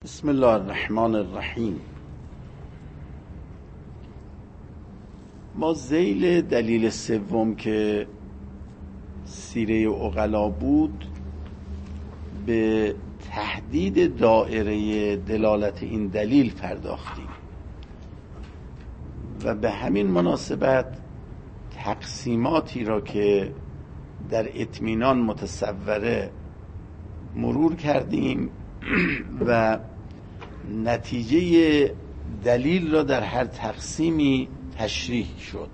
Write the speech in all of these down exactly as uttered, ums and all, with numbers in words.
بسم الله الرحمن الرحیم. ما ذیل دلیل سوم که سیره عقلا بود به تحدید دایره دلالت این دلیل پرداختیم و به همین مناسبت تقسیماتی را که در اطمینان متصوره مرور کردیم و نتیجه دلیل را در هر تقسیمی تشریح شد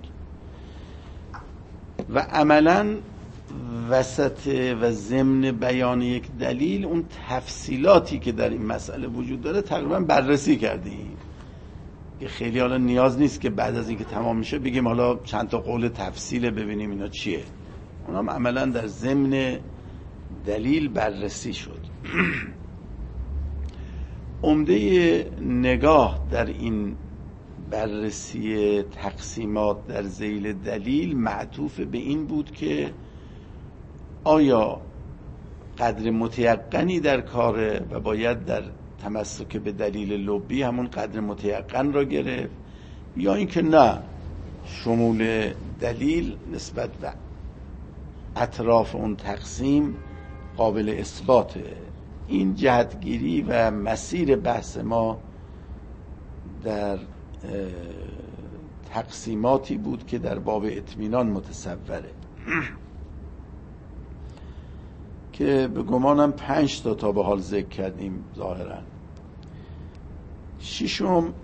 و عملاً وسط و ضمن بیان یک دلیل اون تفصیلاتی که در این مسئله وجود داره تقریبا بررسی کردیم. خیلی حالا نیاز نیست که بعد از اینکه تمام میشه بگیم حالا چند تا قول تفصیل ببینیم اینا چیه. اونم عملاً در ضمن دلیل بررسی شد. عمده نگاه در این بررسی تقسیمات در ذیل دلیل معطوف به این بود که آیا قدر متیقنی در کاره و باید در تمسک به دلیل لبی همون قدر متیقن را گرفت، یا اینکه نه، شمول دلیل نسبت به اطراف اون تقسیم قابل اثباته. این جهتگیری و مسیر بحث ما در تقسیماتی بود که در باب اطمینان متصوره که به گمانم پنج تا تا به حال ذکر کردیم. ظاهرا ششم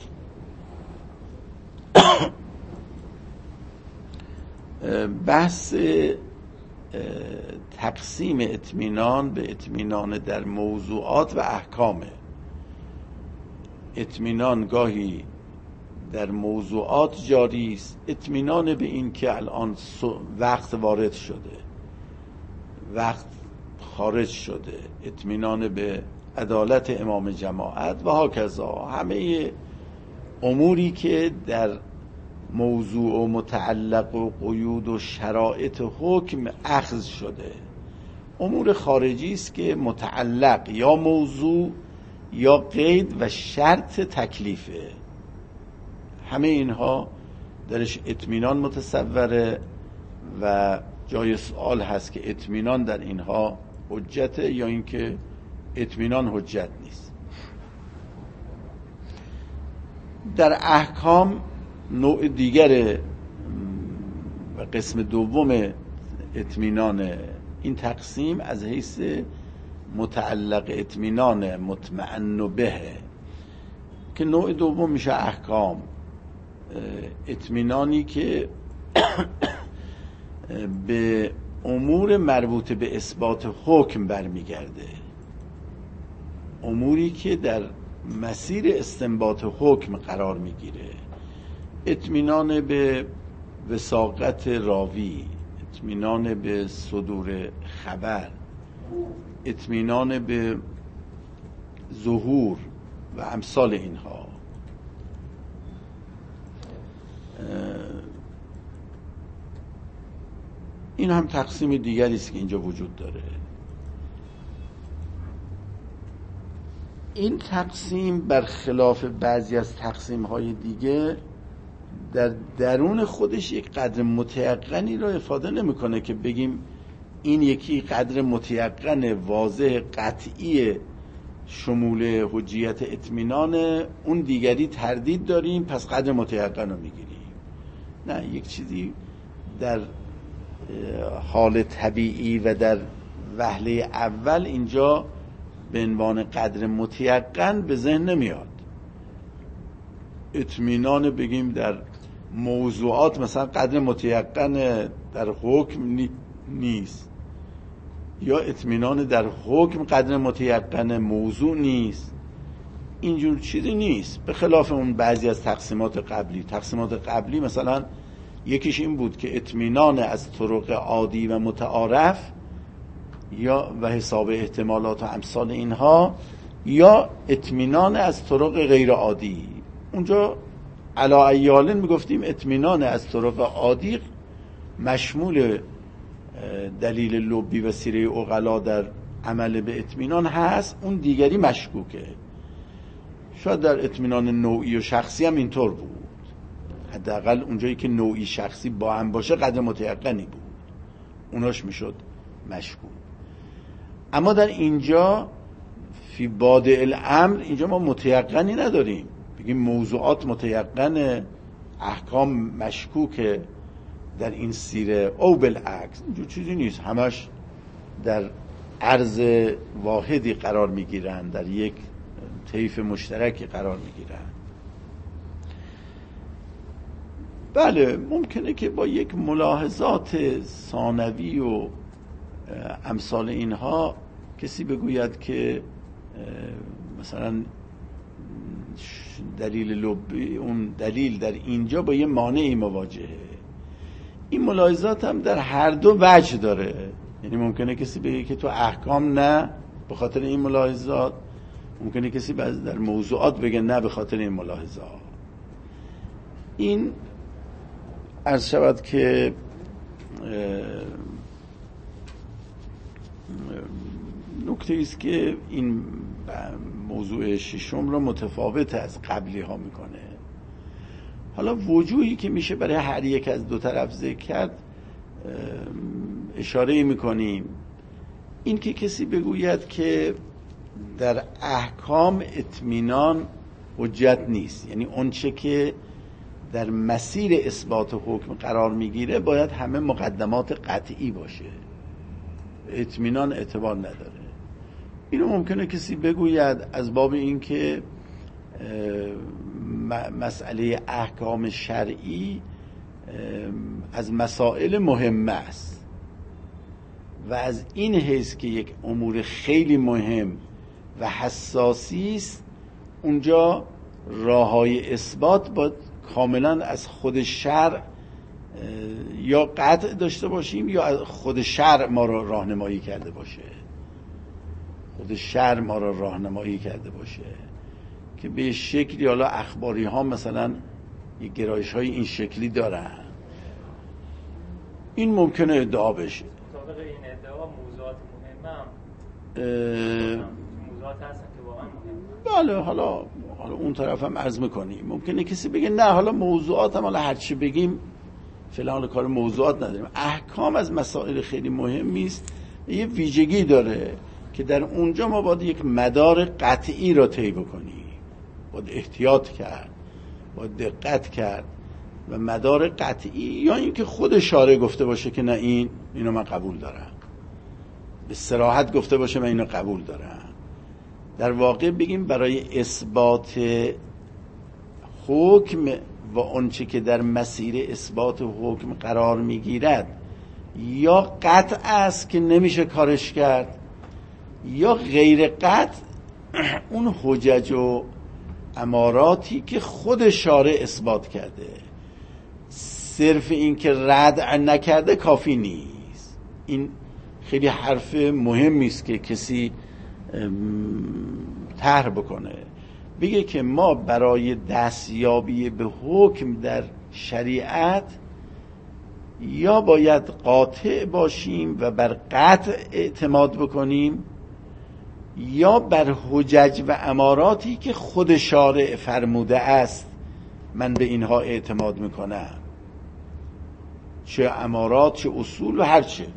بحث تقسیم اطمینان به اطمینان در موضوعات و احکام. اطمینان گاهی در موضوعات جاری است، اطمینان به این که الان وقت وارد شده، وقت خارج شده، اطمینان به عدالت امام جماعت و هاکذا، همه اموری که در موضوع و متعلق و قیود و شرایط حکم اخذ شده. امور خارجی است که متعلق یا موضوع یا قید و شرط تکلیفه. همه اینها درش اطمینان متصوره و جای سوال هست که اطمینان در اینها حجته یا اینکه اطمینان حجت نیست. در احکام نوع دیگر و قسم دوم اطمینان این تقسیم از حیث متعلق اطمینان مطمئن به که نوع دوم میشه احکام، اطمینانی که به امور مربوط به اثبات حکم برمیگرده، اموری که در مسیر استنباط حکم قرار میگیره. اطمینان به وثاقت راوی، اطمینان به صدور خبر، اطمینان به ظهور و امثال اینها. این هم تقسیم دیگری است که اینجا وجود داره. این تقسیم برخلاف بعضی از تقسیم‌های دیگه در درون خودش یک قدر متیقنی را افاده نمی‌کنه که بگیم این یکی قدر متیقن واضح قطعی شمول حجیت اطمینان، اون دیگری تردید داریم پس قدر متیقن رو میگیریم. نه، یک چیزی در حال طبیعی و در وهله اول اینجا به عنوان قدر متیقن به ذهن نمیاد. اطمینان بگیم در موضوعات مثلا قدر متیقن در حکم نی... نیست، یا اطمینان در حکم قدر متیقن موضوع نیست. اینجور چیزی نیست، به خلاف اون بعضی از تقسیمات قبلی. تقسیمات قبلی مثلا یکیش این بود که اطمینان از طرق عادی و متعارف یا و حساب احتمالات و امثال اینها، یا اطمینان از طرق غیر عادی. اونجا علا ایالن میگفتیم اطمینان از طرق عادی مشمول دلیل لبی و سیره عقلا در عمل به اطمینان هست، اون دیگری مشکوکه. شاید در اطمینان نوعی و شخصی هم اینطور بود، حداقل اونجایی که نوعی شخصی با هم باشه قدر متیقنی بود، اوناش میشد مشکوک. اما در اینجا فی بادئ الامر اینجا ما متیقنی نداریم بگیم موضوعات متیقنه، احکام مشکوکه در این سیره او بالعکس. اینجور چیزی نیست، همش در عرض واحدی قرار میگیرن، در یک طیف مشترکی قرار میگیرن. بله ممکنه که با یک ملاحظات ثانوی و امثال اینها کسی بگوید که مثلا دلیل لبی، اون دلیل در اینجا با یه مانعی مواجهه. این ملاحظات هم در هر دو وجه داره، یعنی ممکنه کسی بگه که تو احکام نه به خاطر این ملاحظات، ممکنه کسی در موضوعات بگه نه به خاطر این ملاحظات. این عرض شود که نکته ایست که این موضوع ششم را متفاوت از قبلی ها میکنه. حالا وجوهی که میشه برای هر یک از دو طرف ذکر کرد اشاره میکنیم. این که کسی بگوید که در احکام اطمینان حجت نیست، یعنی اون چه که در مسیر اثبات حکم قرار میگیره باید همه مقدمات قطعی باشه، اطمینان اعتبار نداره. اینو ممکنه کسی بگوید از باب این که مسئله احکام شرعی از مسائل مهمه است و از این حیث که یک امور خیلی مهم و حساسی است، اونجا راههای اثبات باید کاملا از خود شرع یا قطع داشته باشیم یا خود شرع ما را راهنمایی کرده باشه، خود شرع ما را راهنمایی کرده باشه که به شکلی حالا اخباری ها مثلا یک گرایش های این شکلی دارن. این ممکنه ادعا بشه. مطابق این ادعا موضوعات مهمه موضوعات هستن که واقعا مهمه. بله حالا حالا اون طرف هم عرض میکنیم. ممکنه کسی بگه نه حالا موضوعات هم حالا هرچی بگیم فلان کار موضوعات نداریم. احکام از مسائل خیلی مهمی است، یه ویژگی داره که در اونجا ما باید یک مدار قطعی را طی بکنیم، باید احتیاط کرد، باید دقت کرد و مدار قطعی، یا اینکه خود شارع گفته باشه که نه این اینو من قبول دارم، به صراحت گفته باشه من اینو قبول دارم. در واقع بگیم برای اثبات حکم و آنچه که در مسیر اثبات حکم قرار میگیرد یا قطع است که نمیشه کارش کرد، یا غیر قطع اون حجج و اماراتی که خود شارع اثبات کرده، صرف این که رد نکرده کافی نیست. این خیلی حرف مهمی است که کسی طرح بکنه، بگه که ما برای دستیابی به حکم در شریعت یا باید قاطع باشیم و بر قطع اعتماد بکنیم یا بر حجج و اماراتی که خود شارع فرموده است من به اینها اعتماد میکنم، چه امارات چه اصول و هر چه.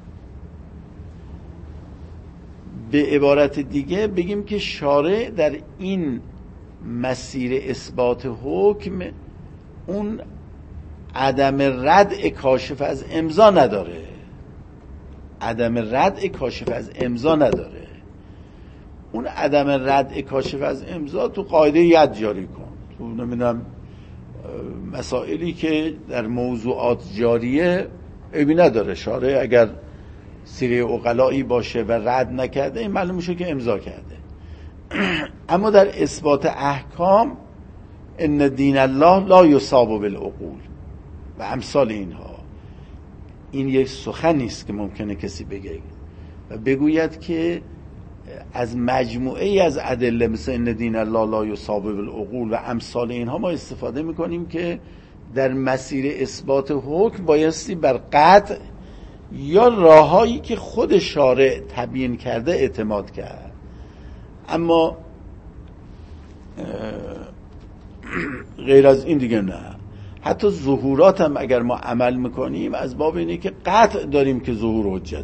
به عبارت دیگه بگیم که شارع در این مسیر اثبات حکم اون عدم ردع کاشف از امضا نداره، عدم ردع کاشف از امضا نداره. اون عدم ردع کاشف از امضا تو قاعده ید جاری کن، تو نمیدونم مسائلی که در موضوعات جاریه عیبی نداره. شارع اگر سیره عقلایی باشه و رد نکرده این معلوم میشه که امضا کرده. اما در اثبات احکام ان دین الله لا یصاب بالعقول و امثال اینها، این یک سخنی است که ممکنه کسی بگه و بگوید که از مجموعه ای از ادله مثل ان دین الله لا یصاب بالعقول و امثال اینها ما استفاده میکنیم که در مسیر اثبات حکم بایستی بر قطع یا راهایی که خود شارع تبیین کرده اعتماد کرد. اما غیر از این دیگه نه. حتی ظهورات هم اگر ما عمل میکنیم از باب اینه که قطع داریم که ظهور حجته،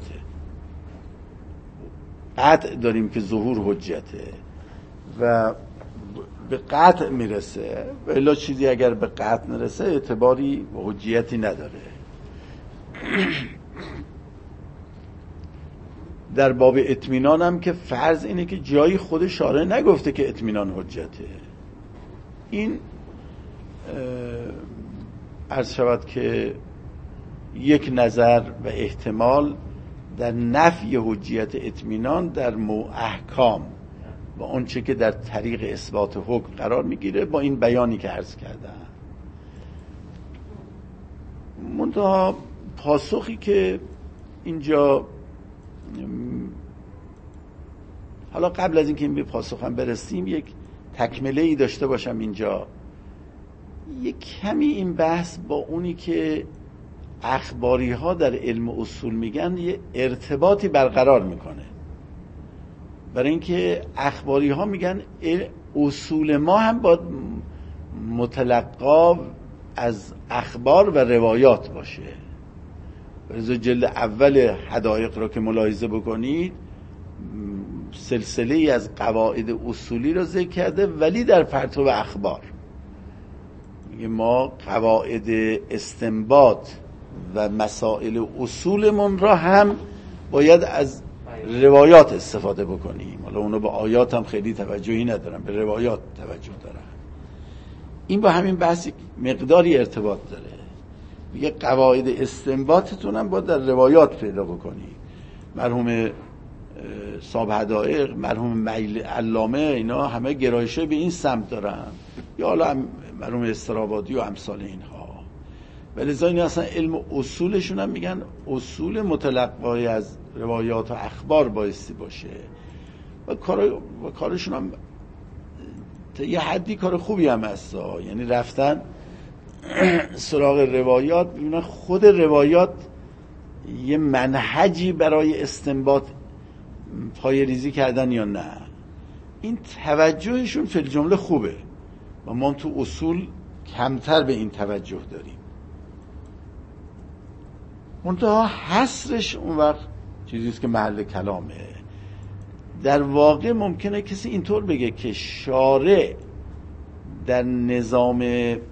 قطع داریم که ظهور حجته و به قطع میرسه، و الا چیزی اگر به قطع نرسه اعتباری و حجیتی نداره. در باب اطمینان هم که فرض اینه که جایی خود شارع نگفته که اطمینان حجته. این عرض شود که یک نظر و احتمال در نفی حجیت اطمینان در مو احکام و آنچه که در طریق اثبات حکم قرار میگیره با این بیانی که عرض کردم. منتها پاسخی که اینجا، حالا قبل از اینکه این به پاسخم برسیم یک تکمله ای داشته باشم اینجا، یک کمی این بحث با اونی که اخباری ها در علم اصول میگن یه ارتباطی برقرار میکنه. برای اینکه اخباری ها میگن اصول ما هم باید متلقا از اخبار و روایات باشه. برای جلد اول حدایق را که ملاحظه بکنید سلسله ای از قواعد اصولی را ذکر کرده، ولی در پرتو اخبار. میگه ما قواعد استنباط و مسائل اصولمون را هم باید از روایات استفاده بکنیم. حالا اونو به آیات هم خیلی توجهی ندارم، به روایات توجه دارم. این با همین بحثی مقداری ارتباط داره. میگه قواعد استنباطتون هم باید در روایات پیدا بکنی. مرحوم صاحب حدائق، مرحوم میل علامه، اینا همه گرایشه به این سمت دارن، یا حالا مرحوم استرابادی و امثال اینها. ولذا این اصلا علم اصولشون هم میگن اصول متلقای از روایات و اخبار بایستی باشه و کار و کارشون هم تا یه حدی کار خوبی هم هست. یعنی رفتن سراغ روایات، میبینن خود روایات یه منهجی برای استنباط پای ریزی کردن یا نه. این توجهشون فی الجمله خوبه و ما تو اصول کمتر به این توجه داریم. منتها حصرش اون وقت چیزیست که محل کلامه. در واقع ممکنه کسی اینطور بگه که شارع در نظام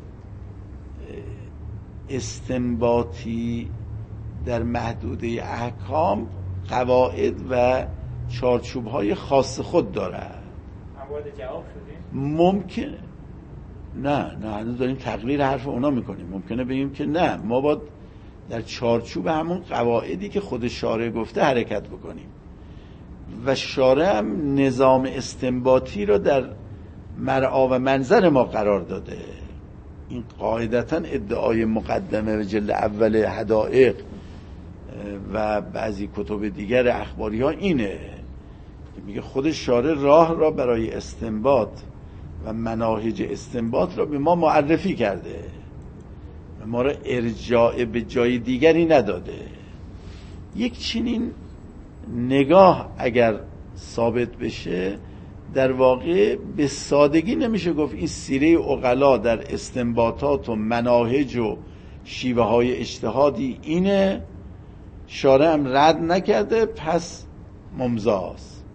استنباطی در محدوده احکام قواعد و چارچوب‌های خاص خود دارد. وارد جواب شدیم؟ ممکنه نه نه هنوز داریم تقریر حرف اونا میکنیم. ممکنه بگیم که نه، ما باید در چارچوب همون قواعدی که خود شارع گفته حرکت بکنیم و شارع هم نظام استنباطی رو در مرعا و منظر ما قرار داده. این قاعدتاً ادعای مقدمه و جلد اول حدائق و بعضی کتب دیگر اخباری ها اینه که میگه خود شارع راه را برای استنباط و مناهج استنباط را به ما معرفی کرده و ما را ارجاع به جای دیگری نداده. یک چنین نگاه اگر ثابت بشه، در واقع به سادگی نمیشه گفت این سیره عقلا در استنباطات و مناهج و شیوه های اجتهادی اینه، شارع هم رد نکرده پس ممضاست.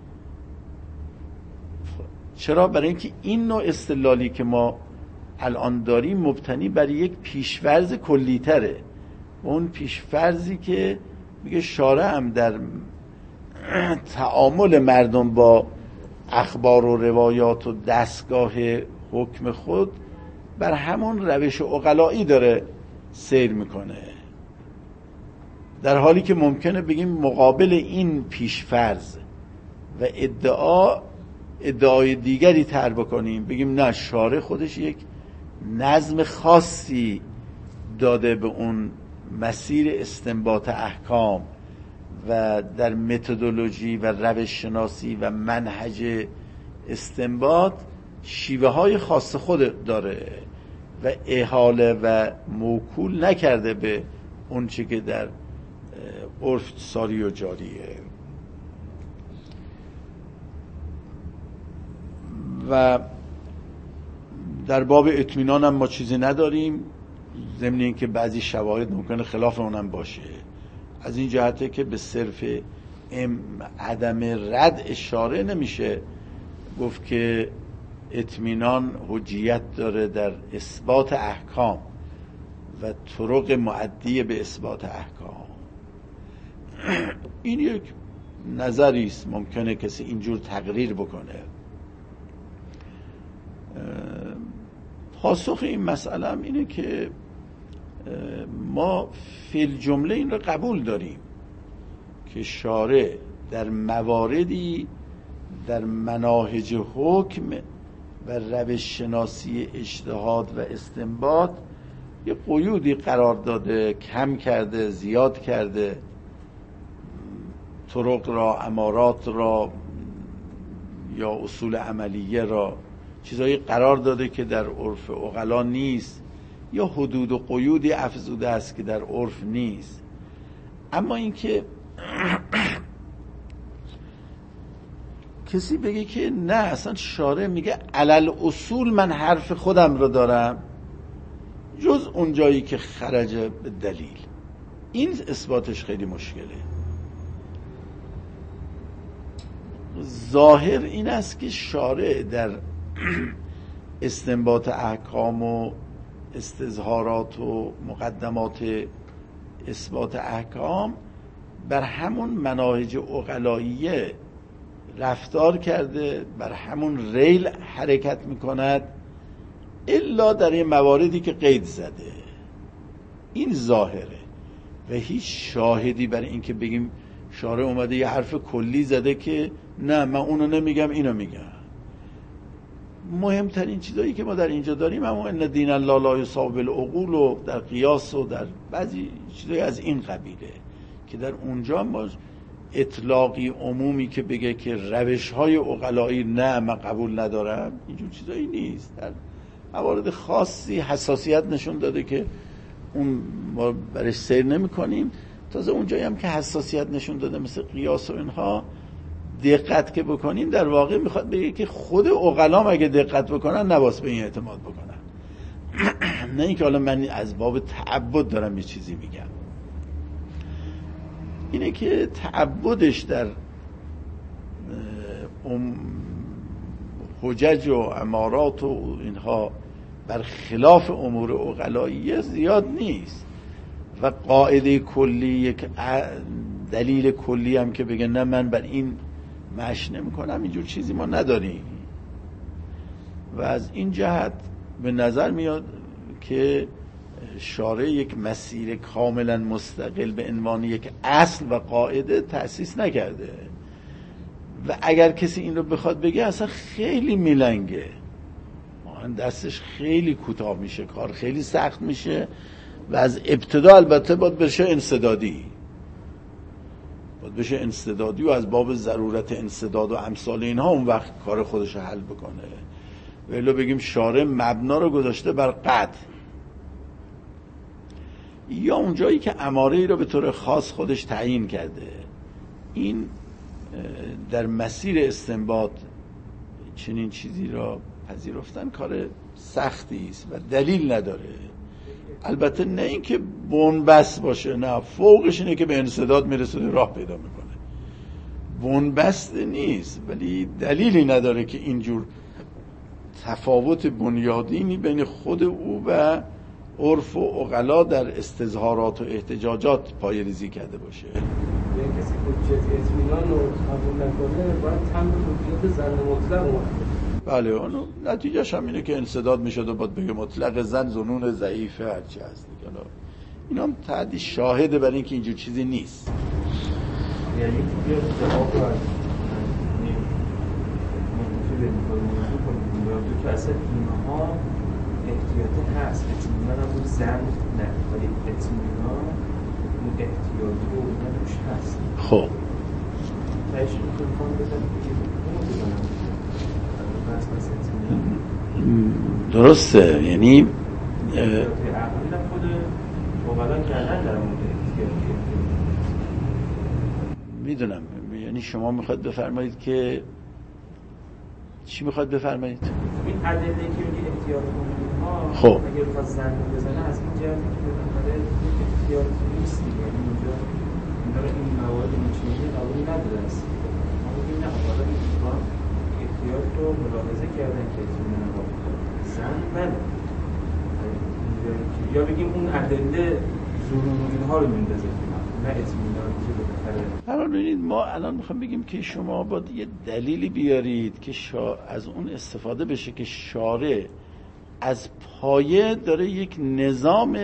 چرا؟ برای اینکه این نوع استدلالی که ما الان داریم مبتنی بر یک پیشفرض کلی‌تره. اون پیشفرضی که میگه شارع هم در تعامل مردم با اخبار و روایات و دستگاه حکم خود بر همون روش عقلایی داره سیر میکنه، در حالی که ممکنه بگیم مقابل این پیشفرض و ادعا ادعای دیگری طرح بکنیم، بگیم نه، شارع خودش یک نظم خاصی داده به اون مسیر استنباط احکام و در متدولوژی و روش شناسی و منهج استنباط شیوه های خاص خود داره و احاله و موکول نکرده به اون چی که در عرف ساری و جاریه. و در باب اطمینان هم ما چیزی نداریم، ضمن اینکه بعضی شواهد ممکنه خلاف اونم باشه. از این جهته که به صرف عدم رد اشاره نمیشه گفت که اطمینان حجیت داره در اثبات احکام و طرق معدیه به اثبات احکام. این یک نظری است، ممکنه کسی اینجور تقریر بکنه. پاسخ این مسئله هم اینه که ما فی الجمله این رو قبول داریم که شارع در مواردی در مناهج حکم و روش شناسی اجتهاد و استنباط یه قیودی قرار داده، کم کرده، زیاد کرده، طرق را، امارات را یا اصول عملیه را چیزایی قرار داده که در عرف عقلا نیست، یا حدود و قیودی افزوده است که در عرف نیست. اما اینکه کسی بگه که نه، اصلا شارع میگه علل اصول من حرف خودم رو دارم جز اون جایی که خرج به دلیل، این اثباتش خیلی مشکله. ظاهر این است که شارع در استنباط احکام و استظهارات و مقدمات اثبات احکام بر همون مناهج عقلاییه رفتار کرده، بر همون ریل حرکت میکند، الا در این مواردی که قید زده. این ظاهره و هیچ شاهدی برای این که بگیم شارع اومده یه حرف کلی زده که نه من اونو نمیگم اینو میگم. مهمترین چیزایی که ما در اینجا داریم اما ان دین الله لا یصاب بالعقول و در قیاس و در بعضی چیزایی از این قبیله که در اونجا ما اطلاقی عمومی که بگه که روش‌های عقلایی نه من قبول ندارم، اینجور چیزایی نیست. در موارد خاصی حساسیت نشون داده که اون ما برش سیر نمی کنیم. تازه اونجایی هم که حساسیت نشون داده مثل قیاس و اینها دقت که بکنیم در واقع میخواد بگه که خود عقلام اگه دقت بکنن نباس به این اعتماد بکنن. نه اینکه حالا من از باب تعبد دارم یه چیزی میگم، اینه که تعبدش در حجج و امارات و اینها بر خلاف امور عقلاییه زیاد نیست و قاعده کلی یک دلیل کلی هم که بگه نه من بر این مشی نمی کنم، اینجور چیزی ما نداریم. و از این جهت به نظر میاد که شارع یک مسیر کاملا مستقل به عنوان یک اصل و قاعده تأسیس نکرده و اگر کسی این رو بخواد بگه اصلا خیلی میلنگه، دستش خیلی کوتاه میشه، کار خیلی سخت میشه و از ابتدا البته باید بشه انسدادی باید بشه انسدادی و از باب ضرورت انسداد و امثال اینها اون وقت کار خودش رو حل بکنه. ولی بگیم شارع مبنا رو گذاشته بر قطع، یا اونجایی که اماره ای رو به طور خاص خودش تعیین کرده، این در مسیر استنباط چنین چیزی را پذیرفتن کار سختی است و دلیل نداره. البته نه اینکه بنبست باشه، نه، فوقش اینه که به انسداد میرسه راه پیدا میکنه، بنبست نیست، ولی دلیلی نداره که اینجور تفاوت بنیادینی بین خود او و عرف و عقلا در استظهارات و احتجاجات پایه‌ریزی کرده باشه. یعنی کسی حجت اطمینان رو قبول نکنه باید تمام حجت زن مطلق اومد. بله، اونو نتیجهش هم اینه که انسداد میشد و باید بگه مطلق زن زنون ضعیفه هرچی هست دیگه. این هم تعدی شاهده برای اینکه اینجور چیزی نیست. یعنی که جواب رو از منتفی به موضوع کنید که اصلا اینها احتیاطه هست، اطمینان هم بود زن نه، ولی اطمینان اون احتیاطی رو اون روش هست. خب تایش میکنم بزنید بگید اون بزنم درسته، یعنی میدونم، یعنی شما میخواید بفرمایید که چی میخواد بفرمایید؟ این ادله که میگه احتیاط کنید ها خب اگر بخواد زن بزنه از این جهتی که بالاخره احتیاط نیست دیگه، یعنی اونجا اینا رو این مواد میچینی قبول نداره است. ما میگیم نه حالا این دوستان احتیاط رو ملاحظه کردن که اطمینان رو زن بله، یا بگیم اون ادله ضرور اینها رو میندازه نه اطمینان که بالاخره. الان ببینید ما الان میخوام بگیم که شما باید یه دلیلی بیارید که شا... از اون استفاده بشه که شارع از پایه داره یک نظام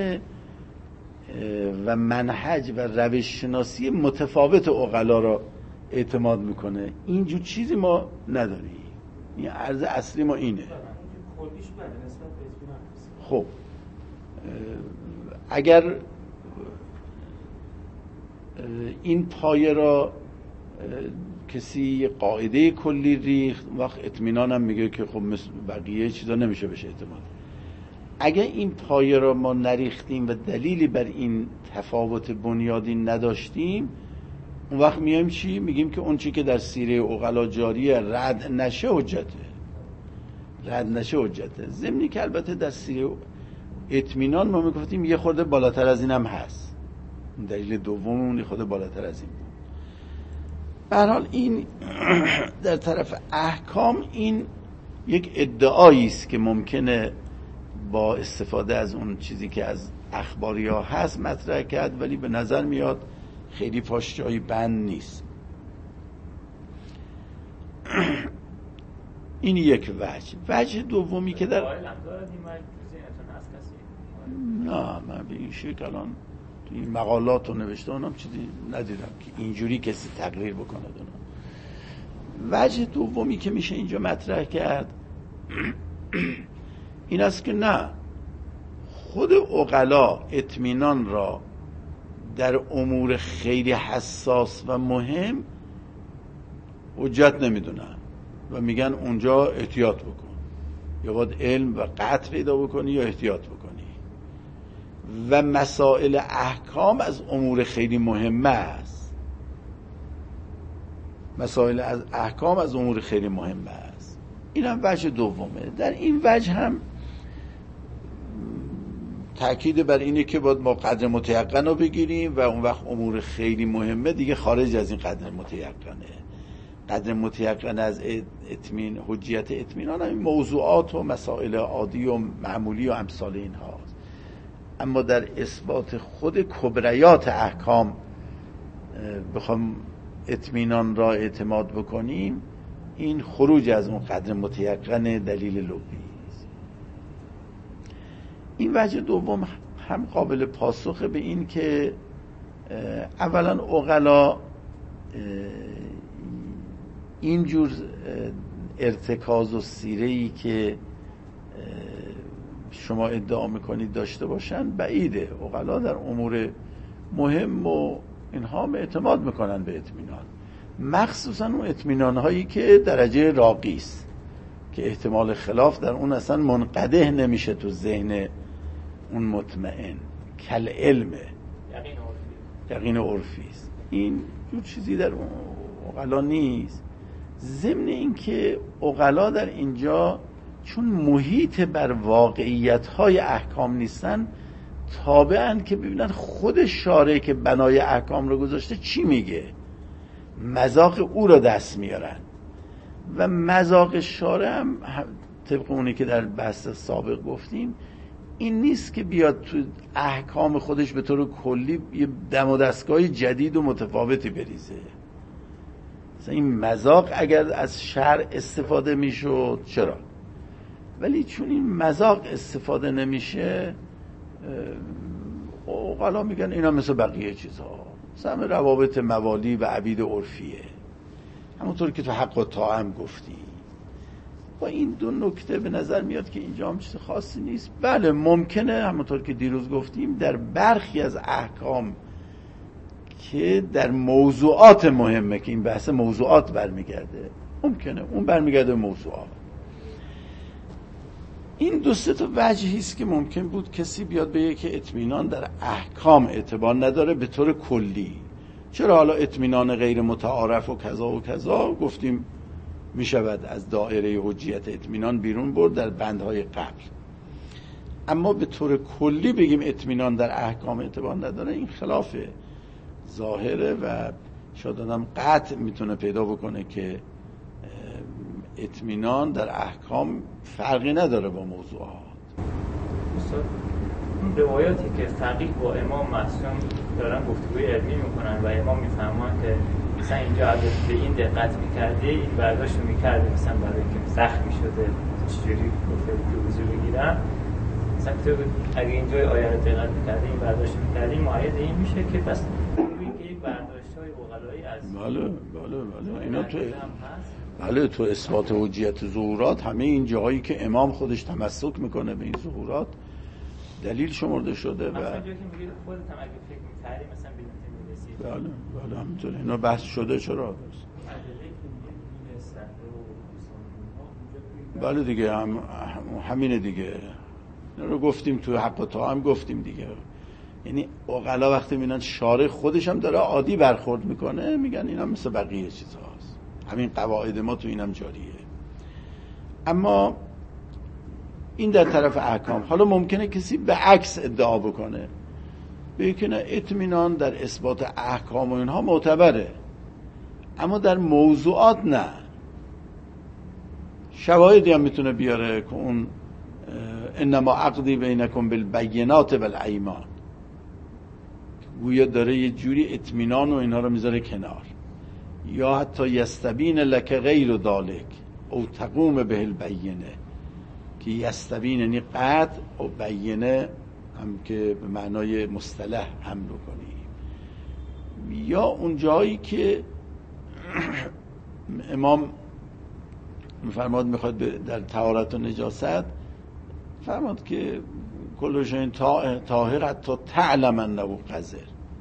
و منهج و روش شناسی متفاوت عقلا را اعتماد میکنه. اینجور چیزی ما نداریم. این عرض اصلی ما اینه. خب اگر این پایه را کسی قاعده کلی ریخت وقت اطمینان هم میگه که خب مثل بقیه چیزا نمیشه بشه اعتماد. اگر این پایه را ما نریختیم و دلیلی بر این تفاوت بنیادی نداشتیم، اون وقت میایم چی؟ میگیم که اون چی که در سیره عقلا جاریه رد نشه حجته، رد نشه حجته. ضمنی که البته در سیره اطمینان ما میگفتیم یه خورده بالاتر از اینم هست، دلیل دوم یه خورده بالاتر از این بود. به هر حال این در طرف احکام این یک ادعایی است که ممکنه با استفاده از اون چیزی که از اخباریا هست مطرح کرد، ولی به نظر میاد خیلی پاش جایی بند نیست. این یک وجه. وجه دومی که در نه من به این شکل الان تو این مقالات رو نوشته اونم چیزی ندیدم که اینجوری کسی تقریر بکنه دونم. وجه دومی که میشه اینجا مطرح کرد این است که نه، خود عقلا اطمینان را در امور خیلی حساس و مهم حجت نمیدونن و میگن اونجا احتیاط بکن، یا باید علم و قطع پیدا بکنی یا احتیاط بکنی. و مسائل احکام از امور خیلی مهمه است. مسائل از احکام از امور خیلی مهمه است. این هم وجه دومه. در این وجه هم تأکید بر اینه که باید ما قدر متیقن رو بگیریم و اون وقت امور خیلی مهمه دیگه خارج از این قدر متیقنه. قدر متیقن از اطمین حجیت اطمینان هم موضوعات و مسائل عادی و معمولی و امثال این هاست. اما در اثبات خود کبریات احکام بخوام اطمینان را اعتماد بکنیم، این خروج از اون قدر متیقن دلیل لغوی است. این وجه دوم هم قابل پاسخه به این که اولا عقلا اینجور ارتکاز و سیره‌ای که شما ادعا میکنید داشته باشن بعیده. عقلا در امور مهم و اینها اعتماد میکنن به اطمینان، مخصوصا اون اطمینان هایی که درجه راقی است که احتمال خلاف در اون اصلا منقده نمیشه تو ذهن اون مطمئن. کل علمه، یقین عرفی است. این جو چیزی در عقلا نیست. ضمن این که عقلا در اینجا چون محیط بر واقعیت‌های احکام نیستن، تابعن که ببینن خود شارع که بنای احکام رو گذاشته چی میگه، مذاق او رو دست میارن. و مذاق شارع هم طبق اونی که در بحث سابق گفتیم این نیست که بیاد تو احکام خودش به طور کلی یه دم و دستگاه جدید و متفاوتی بریزه. مثلا این مذاق اگر از شرع استفاده میشد چرا؟ ولی چون این مذاق استفاده نمیشه، عقلا میگن اینا مثل بقیه چیزها، مثلا روابط موالی و عبید عرفیه، همونطور که تو حق و طاعه هم گفتی. با این دو نکته به نظر میاد که اینجا هم چیز خاصی نیست. بله ممکنه همونطور که دیروز گفتیم در برخی از احکام که در موضوعات مهمه که این بحث موضوعات برمیگرده، ممکنه اون برمیگرده موضوعات. این دو سه تا وجهی است که ممکن بود کسی بیاد بگه که اطمینان در احکام اعتبار نداره به طور کلی. چرا حالا اطمینان غیر متعارف و کذا و کذا؟ گفتیم می شود از دایره حجیت اطمینان بیرون برد در بندهای قبل. اما به طور کلی بگیم اطمینان در احکام اعتبار نداره، این خلاف ظاهره و شاید آدم قطع میتونه پیدا بکنه که اطمینان در احکام فرقی نداره با موضوعات. استاد اون روایاتی که فقیه با امام معصوم دارن گفتگوی علمی میکنن و امام میفهمن که مثلا اینجا اگه به این دقت میکردی این برداشت رو میکردی، مثلا برای اینکه زخمی شده چجوری گفته که وضو بگیرن، مثلا تو اگه اینجا آیه رو دقت میکردی این برداشت میکردی معاید این میشه که پس روی که یک برداشت های اغلایی از بله بله بله اینا تو بله تو اثبات حجیت ظهورات همه این جاهایی که امام خودش تمسک میکنه به این ظهورات دلیل شمرده شده. و مثلا جایی که میگه خودت هم اگه فکر می‌کردی مثلا به این می‌رسید. بله بله همینطوره، اینا بحث شده. چرا؟ بله دیگه هم همینه دیگه، اینا رو گفتیم تو حق تا هم گفتیم دیگه. یعنی عقلا وقتی میبینن شارع خودش هم داره عادی برخورد میکنه میگن اینا مثل بقیه چیزهاست، همین قواعد ما تو اینم جاریه. اما این در طرف احکام. حالا ممکنه کسی به عکس ادعا بکنه، بگه که نه اطمینان در اثبات احکام و اینها معتبره اما در موضوعات نه. شواهدی هم میتونه بیاره که اون انما عقدی بینکم بالبینات والایمان، گویا داره یه جوری اطمینان و اینها رو میذاره کنار. یا حتی یستبین لک غیر ذالک او تقوم به البینه، که یستبین یعنی قطع و بینه هم که به معنای مصطلح حمل کنیم. یا اون جایی که امام میفرماد میخواد در طهارت و نجاست فرماد که کل شیء طاهر حتی تعلم انه قذر.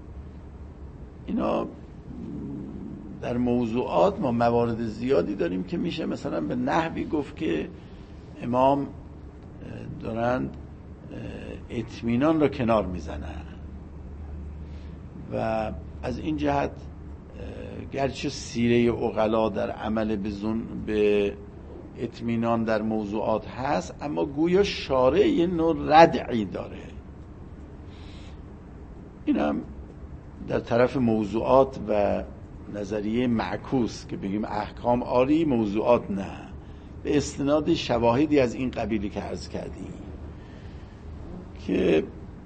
اینا در موضوعات ما موارد زیادی داریم که میشه مثلا به نحوی گفت که امام دارن اطمینان رو کنار میزنن و از این جهت گرچه سیره عقلا در عمل به زن به اطمینان در موضوعات هست اما گویا شارع یه نوع ردعی داره. اینم در طرف موضوعات و نظریه معکوس که بگیم احکام آری موضوعات نه، به استناد شواهدی از این قبیلی که عرض کردیم. که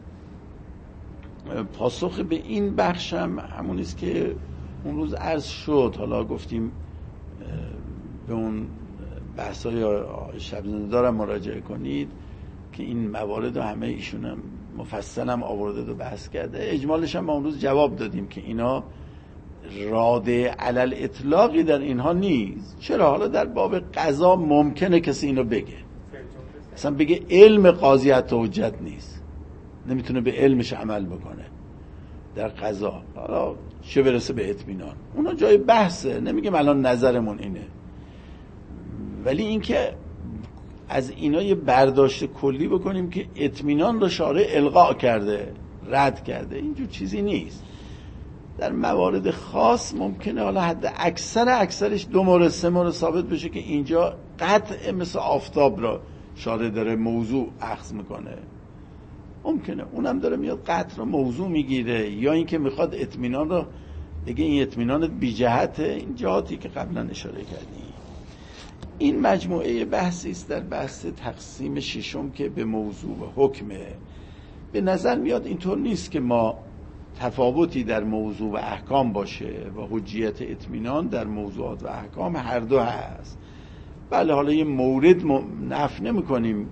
پاسخ به این بخشم همون است که اون روز عرض شد. حالا گفتیم به اون بحثای شب‌زنده دارم مراجعه کنید که این موارد همه ایشون هم مفصل هم آورده و بحث کرده. اجمالش هم ما اون روز جواب دادیم که اینا راده علل اطلاقی در اینها نیست. چرا؟ حالا در باب قضا ممکنه کسی اینو بگه، مثلا بگه علم قاضی حتی حجت نیست، نمیتونه به علمش عمل بکنه در قضا، حالا چه برسه به اطمینان. اونا جای بحثه، نمیگم الان نظرمون اینه، ولی اینکه از اینا یه برداشت کلی بکنیم که اطمینان رو شارع الغا کرده، رد کرده، اینجور چیزی نیست. در موارد خاص ممکنه حالا حد اکثر اکثرش دو مورد سه مورد ثابت بشه که اینجا قطع مثل آفتاب را شارع داره موضوع اخذ میکنه، ممکنه اونم داره میاد قطع رو موضوع میگیره، یا اینکه میخواد اطمینان رو بگه این اطمینانت بی جهته، این جهاتی که قبلا اشاره کردیم. این مجموعه بحثی است در بحث تقسیم ششم که به موضوع و حکمه. به نظر میاد اینطور نیست که ما تفاوتی در موضوع و احکام باشه و حجیت اطمینان در موضوعات و احکام هر دو هست. بله حالا یه مورد نفی نمی‌کنیم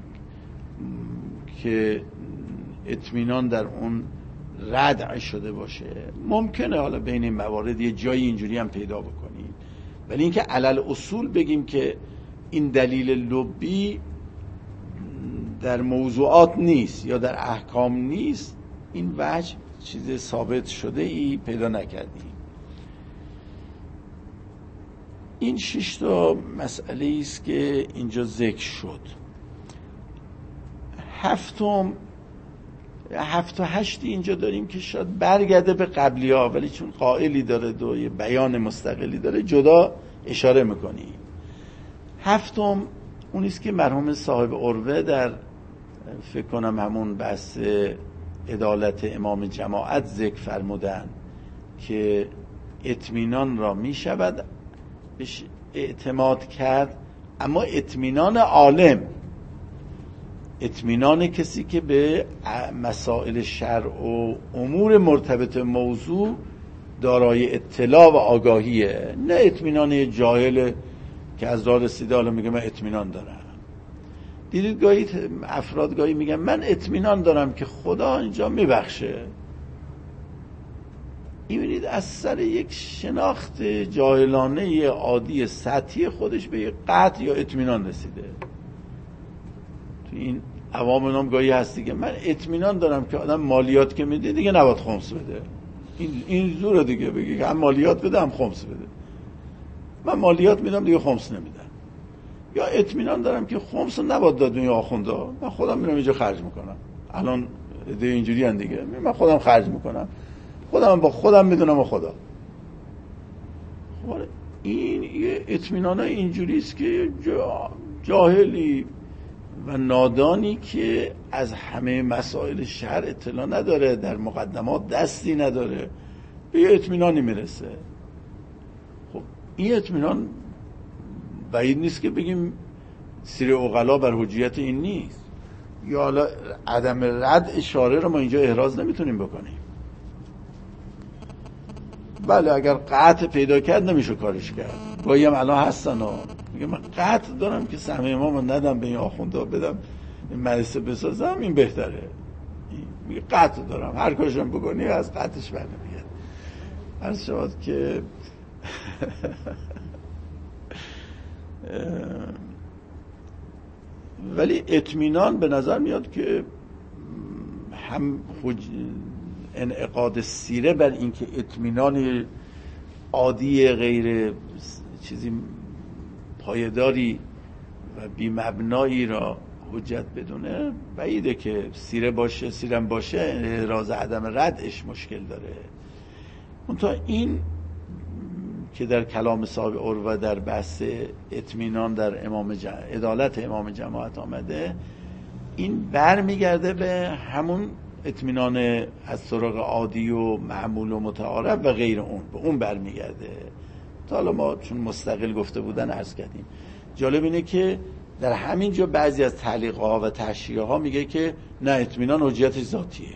که اطمینان در اون ردع شده باشه، ممکنه حالا بین این موارد یه جایی اینجوری هم پیدا بکنیم، ولی اینکه علل اصول بگیم که این دلیل لبی در موضوعات نیست یا در احکام نیست، این وجه چیز ثابت شده ای پیدا نکردیم. این شش تا مسئله است که اینجا ذکر شد. هفتم هفت و هشتی اینجا داریم که شاید برگرده به قبلی ها، ولی چون قائلی داره دو یه بیان مستقلی داره جدا اشاره میکنیم. هفتم اونیست که مرحوم صاحب عروه در فکر کنم همون بحث عدالت امام جماعت ذکر فرمودن که اطمینان را می شود بهش اعتماد کرد، اما اطمینان عالم، اطمینان کسی که به مسائل شرع و امور مرتبط موضوع دارای اطلاع و آگاهیه، نه اطمینان جاهل که از راه رسیده حالا میگه من اطمینان دارم. دیدید گاهی افراد گاهی میگن من اطمینان دارم که خدا اینجا میبخشه. این ببینید از سر یک شناخت جاهلانه عادی سطحی خودش به یک قطع یا اطمینان رسیده. تو این عوام نام گاهی هستی که من اطمینان دارم که آدم مالیات که میده دیگه نباید خمس بده. این این زوره دیگه، بگی هم مالیات بده هم خمس بده. من مالیات میدم دیگه خمس نمیدم. یا اطمینان دارم که خمس نباید داد دنیا آخوندا، من خودم میرم اینجا خرج میکنم. الان ایده اینجوری ان دیگه، من خودم خرج میکنم، خودم با خودم میدونم و خدا. این یه اطمینان اینجوری است که جاهلی و نادانی که از همه مسائل شرع اطلاع نداره، در مقدمات دستی نداره، به یه اطمینانی میرسه. خب این اطمینان بعید نیست که بگیم سیر عقلا بر حجیت این نیست، یا حالا عدم رد اشاره رو ما اینجا احراز نمیتونیم بکنیم. بله اگر قطع پیدا کرد نمیشه کارش کرد. گاهی هم الان هستن و میگه من قطع دارم که سهم امامو ندم به این آخونده بدم این مدرسه بسازم، این بهتره. میگه قطع دارم، هر کارشم بکنی از قطعش بر نمیاد. عرض شود که ولی اطمینان به نظر میاد که هم انعقاد سیره بر اینکه اطمینان عادی غیر چیزی پایداری و بی مبنایی را حجت بدونه بعیده که سیره باشه، سیرم باشه احراز عدم ردش مشکل داره. منتها این که در کلام صاحب عروه در بحث اطمینان در امام جم... عدالت امام جماعت آمده، این بر میگرده به همون اطمینان از طرق عادی و معمول و متعارف و غیر اون، به اون بر میگرده. تا حالا ما چون مستقل گفته بودن عرض کردیم. جالب اینه که در همین جا بعضی از تعلیق ها و تحشیه ها میگه که نه اطمینان حجیت ذاتیه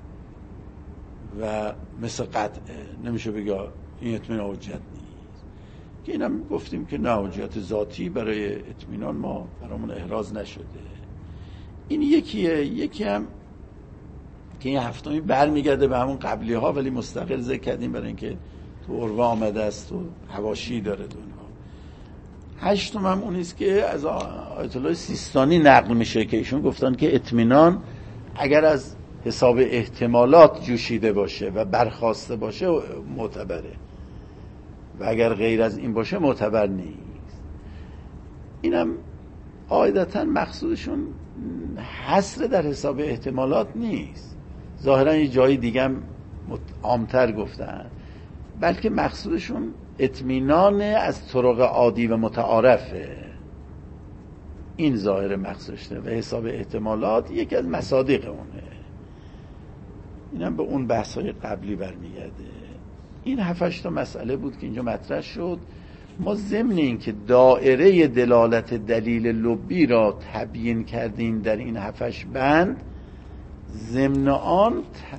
و مثل قطعه، نمیشه بگه این اطمینان حجت نیست. که اینم گفتیم که نه، حجیت ذاتی برای اطمینان ما برامون احراز نشده. این یکیه. یکی هم که این هفتمی برمیگرده به همون قبلی ها ولی مستقل ذکر کردیم برای اینکه تو عروه آمده است و حواشی داره دونها. هشتم هم اونیست که از آیت الله سیستانی نقل میشه که ایشون گفتن که اطمینان اگر از حساب احتمالات جوشیده باشه و برخواسته باشه معتبره و اگر غیر از این باشه معتبر نیست. اینم قاعدتاً مقصودشون حصر در حساب احتمالات نیست، ظاهراً یه جایی دیگه هم عامتر گفتن، بلکه مقصودشون اطمینان از طرق عادی و متعارفه. این ظاهر مقصودشه و حساب احتمالات یکی از مصادیق اونه. اینم به اون بحث‌های قبلی برمیگرده. این هفتش تا مسئله بود که اینجا مطرح شد. ما ضمن این که دائره دلالت دلیل لبی را تبیین کردیم در این هفتش بند، ضمن آن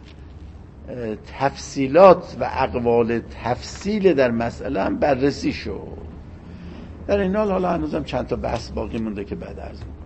تفصیلات و اقوال تفصیل در مسئله هم بررسی شد. در این حال حالا هنوزم چند تا بحث باقی مونده که بعد عرض می‌کنم.